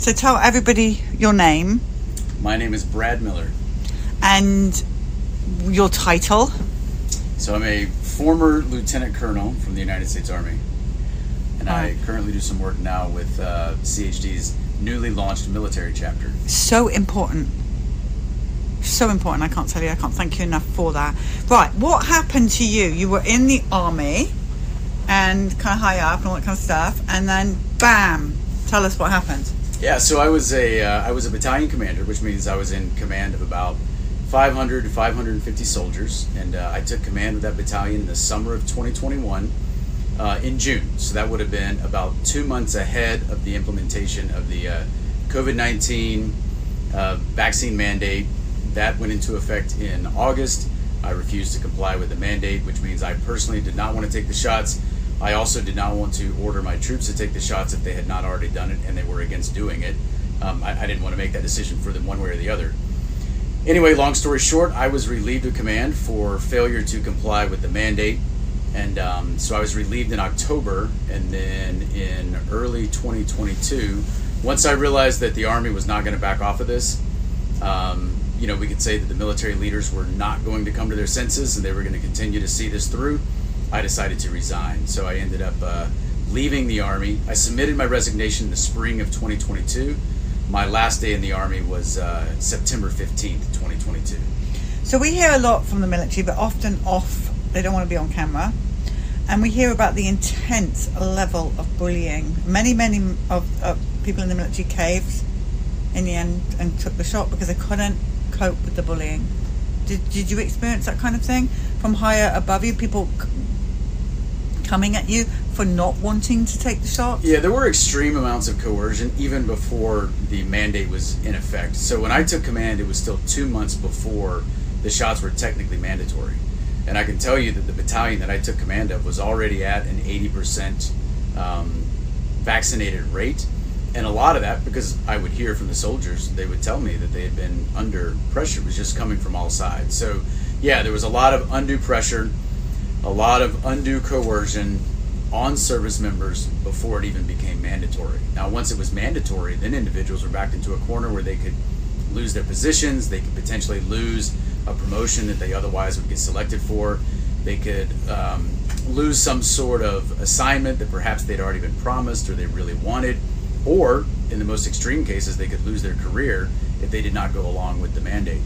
So tell everybody your name My name is Brad Miller. and your title. So I'm a former lieutenant colonel from the United States Army. And I currently do some work now with CHD's newly launched military chapter. So important. So important. I can't thank you enough for that. Right, what happened to you? You were in the army and kind of high up and all that kind of stuff, and then bam, tell us what happened. Yeah, so I was a battalion commander, which means I was in command of about 500 to 550 soldiers, and I took command of that battalion in the summer of 2021 in June. So that would have been about 2 months ahead of the implementation of the COVID-19 vaccine mandate. That went into effect in August. I refused to comply with the mandate, which means I personally did not want to take the shots. I also did not want to order my troops to take the shots if they had not already done it and they were against doing it. I didn't want to make that decision for them one way or the other. Anyway, long story short, I was relieved of command for failure to comply with the mandate. And so I was relieved in October, and then in early 2022, once I realized that the Army was not going to back off of this, we could say that the military leaders were not going to come to their senses and they were going to continue to see this through. I decided to resign. So I ended up leaving the Army. I submitted my resignation in the spring of 2022. My last day in the Army was September 15th, 2022. So we hear a lot from the military, but often off. They don't want to be on camera. And we hear about the intense level of bullying. Many of people in the military caved in the end and took the shot because they couldn't cope with the bullying. Did you experience that kind of thing from higher above you? People coming at you for not wanting to take the shot? Yeah, there were extreme amounts of coercion even before the mandate was in effect. So when I took command, it was still 2 months before the shots were technically mandatory. And I can tell you that the battalion that I took command of was already at an 80% vaccinated rate. And a lot of that, because I would hear from the soldiers, they would tell me that they had been under pressure. It was just coming from all sides. So yeah, there was a lot of undue pressure, a lot of undue coercion on service members before it even became mandatory. Now, once it was mandatory, then individuals were backed into a corner where they could lose their positions, they could potentially lose a promotion that they otherwise would get selected for, they could lose some sort of assignment that perhaps they'd already been promised or they really wanted, or in the most extreme cases, they could lose their career if they did not go along with the mandate.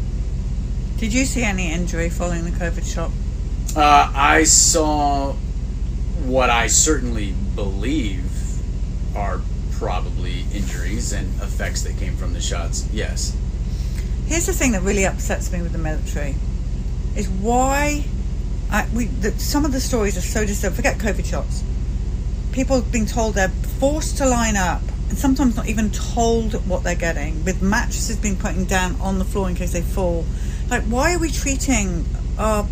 Did you see any injury following the COVID shot? I saw what I certainly believe are probably injuries and effects that came from the shots, yes. Here's the thing that really upsets me with the military, is why some of the stories are so disturbing. Forget COVID shots. People being told they're forced to line up and sometimes not even told what they're getting, with mattresses being put down on the floor in case they fall. Like, why are we treating our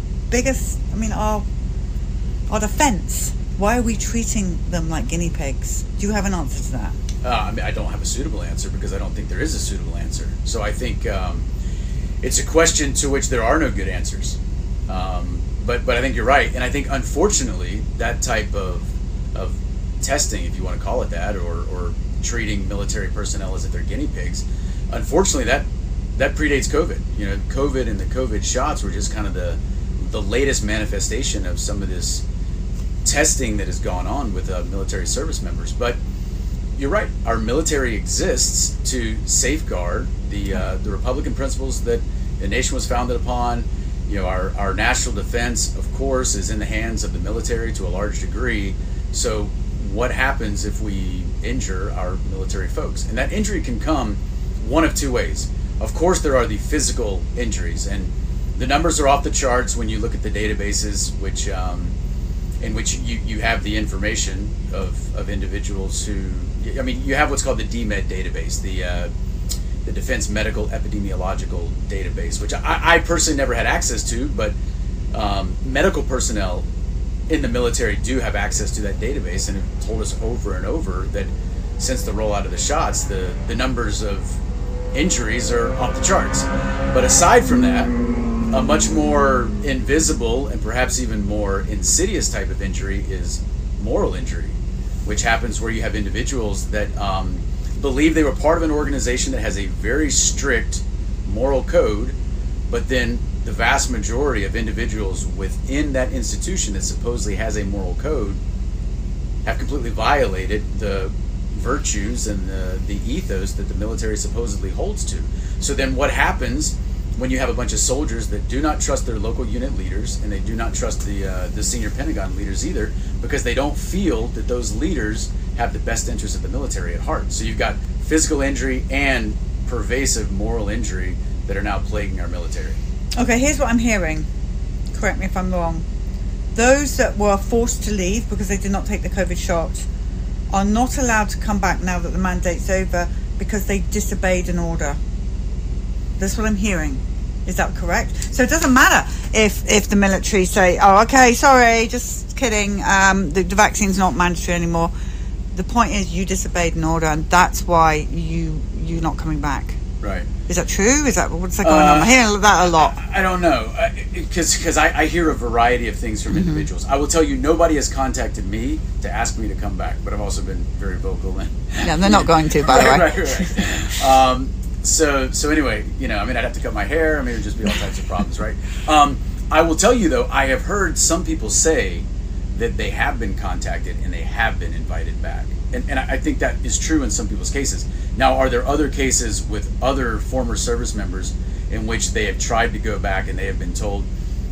defense? Why are we treating them like guinea pigs? Do you have an answer to that? I don't have a suitable answer because I don't think there is a suitable answer. So I think it's a question to which there are no good answers. But I think you're right. And I think, unfortunately, that type of testing, if you want to call it that, or treating military personnel as if they're guinea pigs, unfortunately, that predates COVID. COVID and the COVID shots were just kind of the latest manifestation of some of this testing that has gone on with military service members. But you're right. Our military exists to safeguard the Republican principles that the nation was founded upon. Our national defense, of course, is in the hands of the military to a large degree. So what happens if we injure our military folks? And that injury can come one of two ways. Of course, there are the physical injuries, and the numbers are off the charts when you look at the databases, in which you have the information of individuals who, you have what's called the DMED database, the Defense Medical Epidemiological Database, which I personally never had access to, but medical personnel in the military do have access to that database and have told us over and over that since the rollout of the shots, the numbers of injuries are off the charts. But aside from that, a much more invisible and perhaps even more insidious type of injury is moral injury, which happens where you have individuals that believe they were part of an organization that has a very strict moral code, but then the vast majority of individuals within that institution that supposedly has a moral code have completely violated the virtues and the ethos that the military supposedly holds to. So then what happens when you have a bunch of soldiers that do not trust their local unit leaders, and they do not trust the senior Pentagon leaders either, because they don't feel that those leaders have the best interests of the military at heart. So you've got physical injury and pervasive moral injury that are now plaguing our military. Okay, here's what I'm hearing. Correct me if I'm wrong. Those that were forced to leave because they did not take the COVID shot are not allowed to come back now that the mandate's over because they disobeyed an order. That's what I'm hearing. Is that correct? So it doesn't matter if the military say, oh, okay, sorry, just kidding, the vaccine's not mandatory anymore. The point is you disobeyed an order, and that's why you're not coming back. Right. Is that true? What's that going on? I hear that a lot. I don't know, because I hear a variety of things from individuals. I will tell you, nobody has contacted me to ask me to come back, but I've also been very vocal. Yeah, they're not going to, by the way. Right. So anyway, I'd have to cut my hair. There'd just be all types of problems, right? I will tell you, though, I have heard some people say that they have been contacted and they have been invited back. And I think that is true in some people's cases. Now, are there other cases with other former service members in which they have tried to go back and they have been told,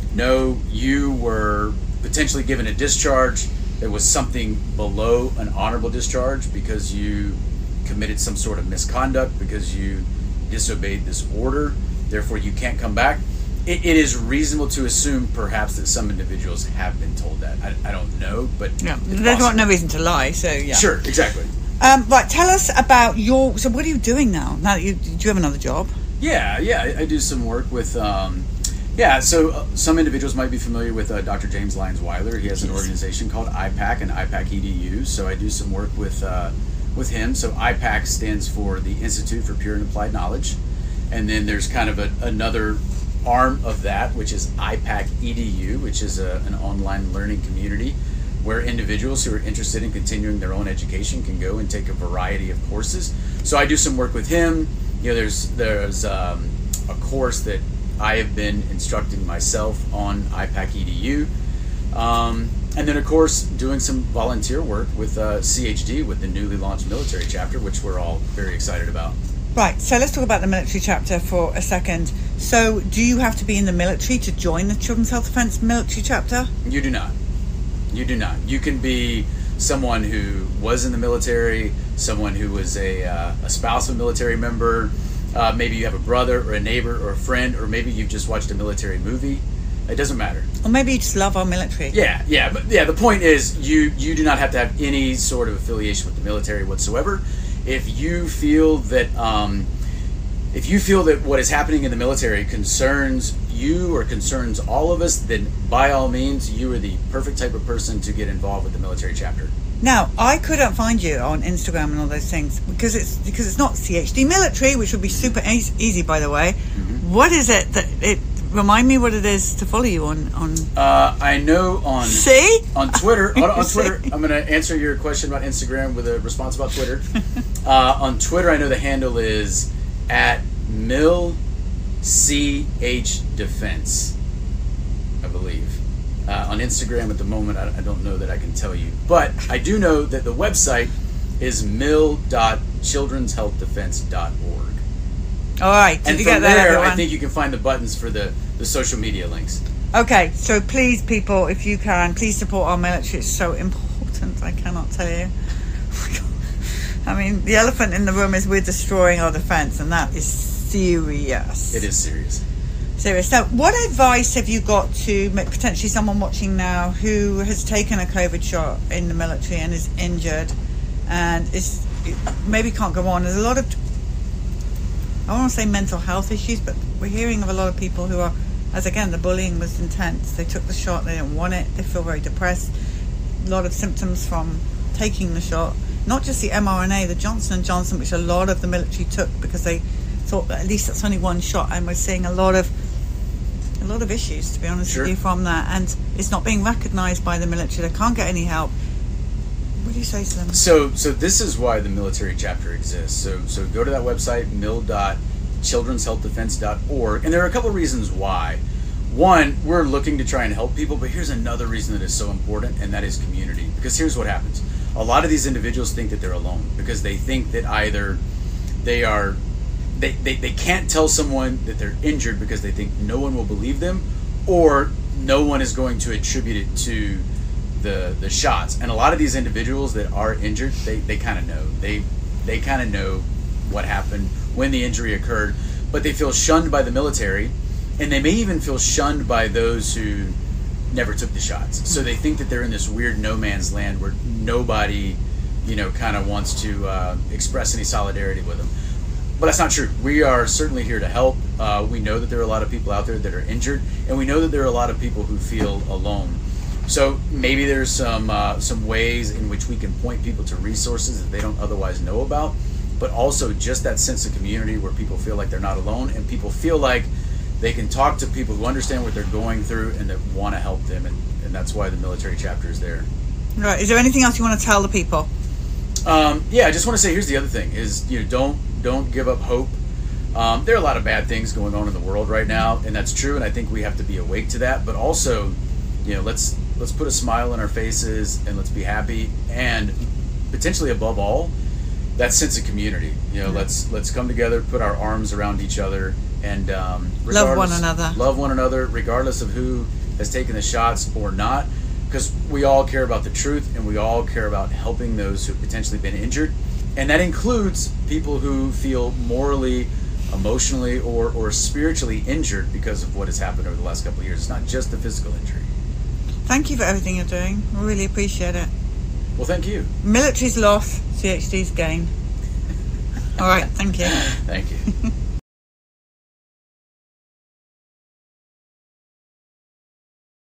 no, you were potentially given a discharge that was something below an honorable discharge because you committed some sort of misconduct, because you disobeyed this order, therefore you can't come back? It is reasonable to assume perhaps that some individuals have been told that. I don't know, but yeah, there's no reason to lie. So yeah, sure, exactly. Right, tell us about so what are you doing now? Now that do you have another job? Yeah, I do some work with. So some individuals might be familiar with Dr. James Lyons Weiler. He has an organization called IPAC and IPAC EDU. So I do some work with him. So IPAC stands for the Institute for Pure and Applied Knowledge, and then there's kind of another arm of that, which is IPAC EDU, which is an online learning community where individuals who are interested in continuing their own education can go and take a variety of courses. So I do some work with him. There's a course that I have been instructing myself on IPAC EDU. And then, of course, doing some volunteer work with CHD, with the newly launched military chapter, which we're all very excited about. Right, so let's talk about the military chapter for a second. So do you have to be in the military to join the Children's Health Defence military chapter? You do not. You do not. You can be someone who was in the military, someone who was a spouse of a military member, maybe you have a brother or a neighbor or a friend, or maybe you've just watched a military movie. It doesn't matter. Or maybe you just love our military. Yeah, but the point is you do not have to have any sort of affiliation with the military whatsoever. If you feel that what is happening in the military concerns you or concerns all of us, then by all means, you are the perfect type of person to get involved with the military chapter. Now, I couldn't find you on Instagram and all those things because it's not CHD military, which would be super easy, by the way. Mm-hmm. What is it that remind me what it is to follow you on? I know on Twitter. On Twitter, I'm going to answer your question about Instagram with a response about Twitter. On Twitter, I know the handle is @MilCHDefense, I believe. On Instagram at the moment, I don't know that I can tell you, but I do know that the website is mil.childrenshealthdefense.org. All right, and you from get that, there, everyone? I think you can find the buttons for the social media links. Okay, so please, people, if you can, please support our military. It's so important, I cannot tell you. I mean, the elephant in the room is we're destroying our defense, and that is serious. It is serious. Serious. So, what advice have you got to potentially someone watching now who has taken a COVID shot in the military and is injured and maybe can't go on? There's a lot of, I don't want to say mental health issues, but we're hearing of a lot of people who are, as again, the bullying was intense. They took the shot, they didn't want it, they feel very depressed. A lot of symptoms from taking the shot. Not just the mRNA, the Johnson & Johnson, which a lot of the military took because they thought that at least that's only one shot, and we're seeing a lot of issues, to be honest with you, from that, and it's not being recognised by the military. They can't get any help. What do you say to them? So this is why the military chapter exists. So go to that website, mil.childrenshealthdefense.org, and there are a couple of reasons why. One, we're looking to try and help people, but here's another reason that is so important, and that is community. Because here's what happens. A lot of these individuals think that they're alone because they think that either they can't tell someone that they're injured because they think no one will believe them, or no one is going to attribute it to the shots. And a lot of these individuals that are injured, they kind of know. They kind of know what happened when the injury occurred, but they feel shunned by the military, and they may even feel shunned by those who never took the shots. So they think that they're in this weird no man's land where nobody, kind of wants to express any solidarity with them. But that's not true. We are certainly here to help. We know that there are a lot of people out there that are injured, and we know that there are a lot of people who feel alone. So maybe there's some ways in which we can point people to resources that they don't otherwise know about, but also just that sense of community where people feel like they're not alone, and people feel like they can talk to people who understand what they're going through and that want to help them, and that's why the military chapter is there. Right. Is there anything else you want to tell the people? I just want to say, here's the other thing, is don't give up hope. There are a lot of bad things going on in the world right now, and that's true, and I think we have to be awake to that, but also, let's put a smile on our faces and let's be happy, and potentially above all, that sense of community. Let's come together, put our arms around each other, and love one another. Love one another, regardless of who has taken the shots or not, because we all care about the truth, and we all care about helping those who've potentially been injured, and that includes people who feel morally, emotionally, or spiritually injured because of what has happened over the last couple of years. It's not just the physical injury. Thank you for everything you're doing. I really appreciate it. Well, thank you. Military's loss, CHD's gain. All right, thank you. Thank you.